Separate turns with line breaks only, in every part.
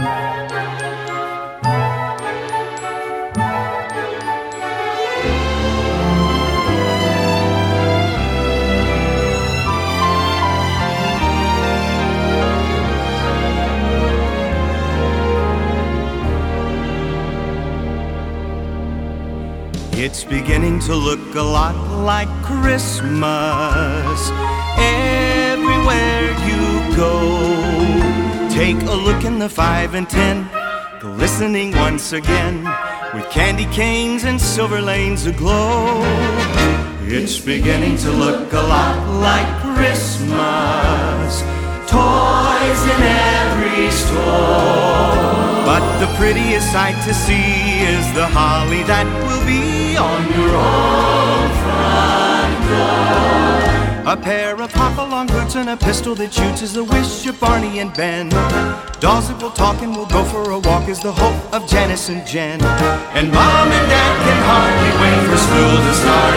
It's beginning to look a lot like Christmas everywhere you go. Take a look in the 5 and 10, glistening once again with candy canes and silver lanes aglow. It's beginning to look a lot like Christmas, toys in every store. But the prettiest sight to see is the holly that will be on your own front door. A pair of hop-along boots and a pistol that shoots is the wish of Barney and Ben. Dolls that will talk and will go for a walk is the hope of Janice and Jen. And Mom and Dad can hardly wait for school to start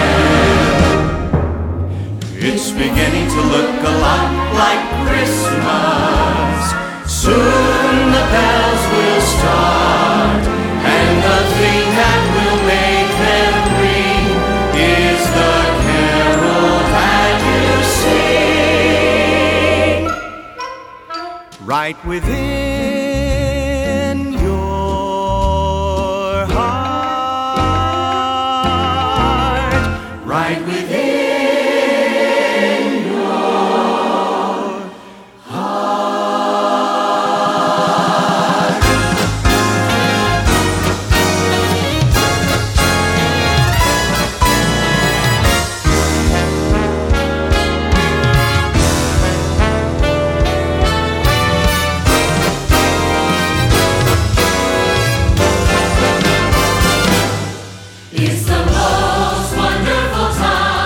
again. It's beginning to look a lot like Christmas. Soon the bells will start, and the thing that will make them ring is the carol that you sing right within your heart, right within.
It's the most wonderful time.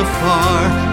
afar.